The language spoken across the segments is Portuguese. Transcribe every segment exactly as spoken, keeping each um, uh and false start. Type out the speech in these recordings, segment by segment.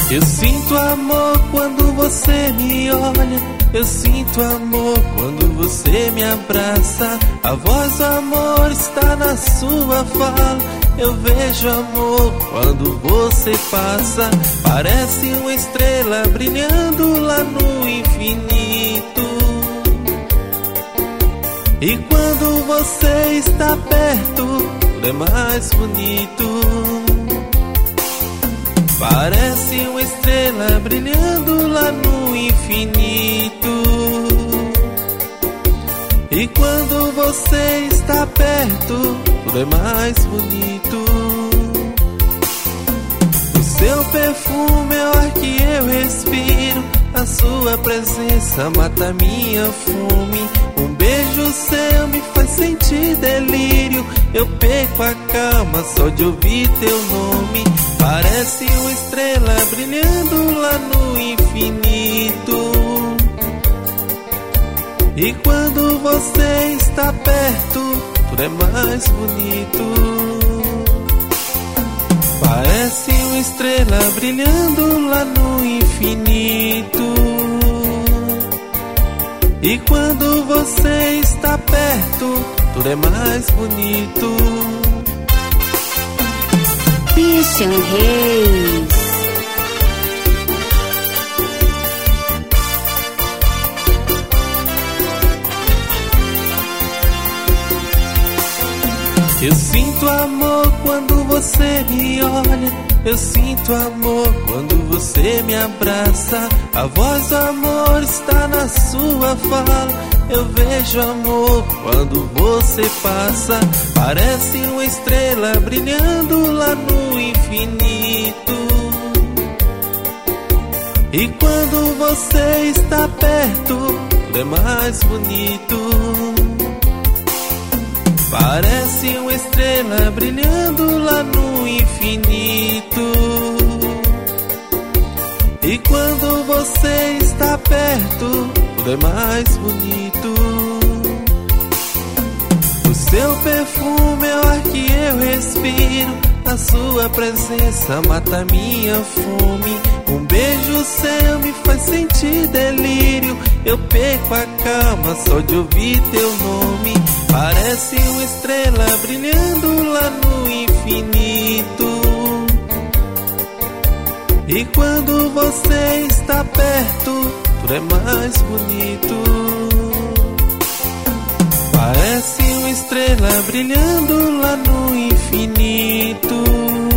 Eu sinto amor quando você me olha, eu sinto amor quando você me abraça. A voz do amor está na sua fala, eu vejo amor quando você passa. Parece uma estrela brilhando lá no infinito. E quando você está perto, tudo é mais bonito. Parece uma estrela brilhando lá no infinito. E quando você está perto, tudo é mais bonito. O seu perfume é o ar que eu respiro, a sua presença mata minha fome. Um beijo seu me faz sentir delírio, eu perco a calma só de ouvir teu nome. Parece uma estrela brilhando lá no infinito. E quando você está perto, tudo é mais bonito. Parece uma estrela brilhando lá no infinito. E quando você está perto, tudo é mais bonito. Christian Reis. Eu sinto amor quando você me olha, eu sinto amor quando você me abraça. A voz do amor está na sua fala, eu vejo amor quando você passa. Parece uma estrela brilhando lá no infinito. E quando você está perto, tudo é mais bonito. Parece uma estrela brilhando lá no infinito. E quando você está perto, tudo é mais bonito. O seu perfume é o ar que eu respiro, a sua presença mata minha fome. Um beijo seu me faz sentir delírio, eu perco a calma só de ouvir teu nome. Parece uma estrela brilhando lá no infinito. E quando você está perto, tudo é mais bonito. Parece uma estrela brilhando lá no infinito.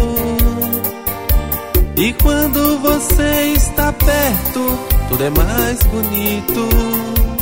E quando você está perto, tudo é mais bonito.